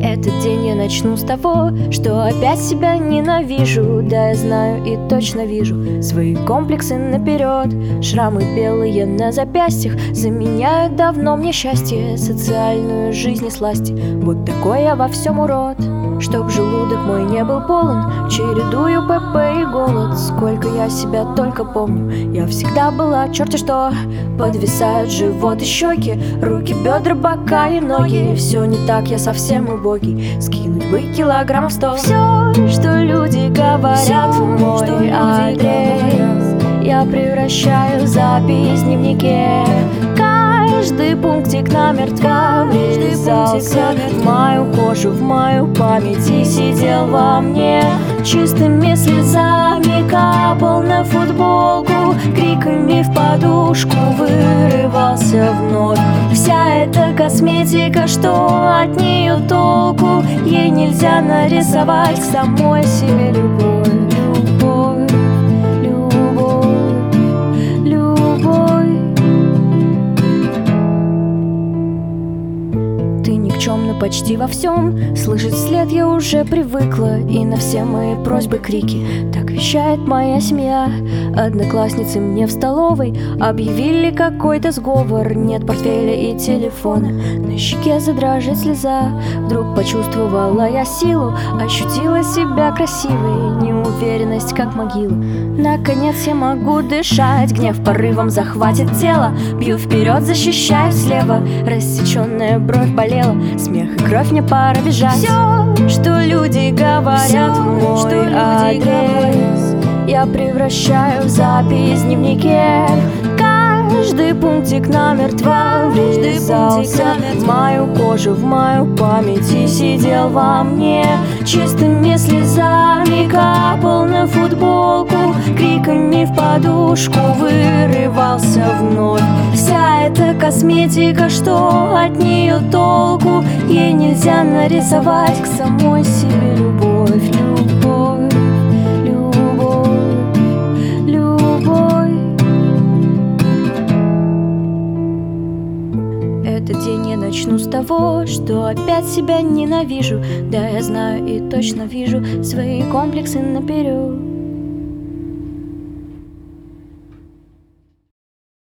Этот день я начну с того, что опять себя ненавижу. Да, я знаю и точно вижу свои комплексы наперед. Шрамы белые на запястьях заменяют давно мне счастье, социальную жизнь и сласти. Вот такой я во всем урод. Чтоб желудок мой не был полон, чередую ПП и голод. Сколько я себя только помню, я всегда была черти что. Подвисают живот и щеки, руки, бедра, бока и ноги. Все не так, я совсем убогий, скинуть бы килограммов 100. Все, что люди говорят в мой адрес, я превращаю в запись в дневнике. Каждый пунктик намертво врезался в мою кожу, в мою память и сидел во мне. Чистыми слезами капал на футболку, криками в подушку вырывался вновь. Вся эта косметика, что от нее толку? Ей нельзя нарисовать к самой себе любовь. Никчемно почти во всем, слышать вслед я уже привыкла, и на все мои просьбы крики. Так вещает моя семья. Одноклассницы мне в столовой объявили какой-то сговор. Нет портфеля и телефона, на щеке задрожит слеза. Вдруг почувствовала я силу, ощутила себя красивой, неуверенность как могила. Наконец я могу дышать, гнев порывом захватит тело. Бью вперед, защищаю слева, рассеченная бровь болела. Смех и кровь, мне пора бежать. Все, что люди говорят в мой адрес, я превращаю в запись в дневнике. Каждый пунктик намертво врезался в мою кожу, в мою память и сидел во мне. Чистыми слезами капал на футболку, криками в подушку вырывался вновь. Вся эта косметика, что от нее толку? Ей нельзя нарисовать к самой себе любовь. Любовь, любовь, любовь. Этот день я начну с того, что опять себя ненавижу. Да, я знаю и точно вижу свои комплексы наперед.